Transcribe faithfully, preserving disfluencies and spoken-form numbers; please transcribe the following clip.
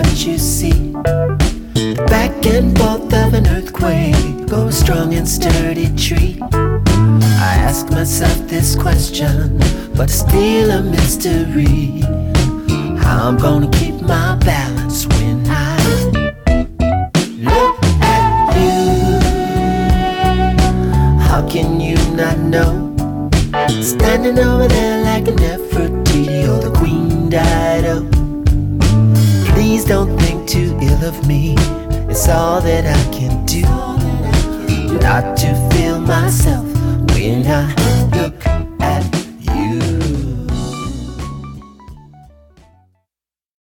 what you see. The back and forth of an earthquake or a strong and sturdy tree. I ask myself this question, but it's still a mystery. How I'm gonna keep my balance when I look at you. How can you not know? Standing over there like a Nefertiti or the Queen Dido. Please don't think too ill of me. It's all that I can do not to feel myself when I look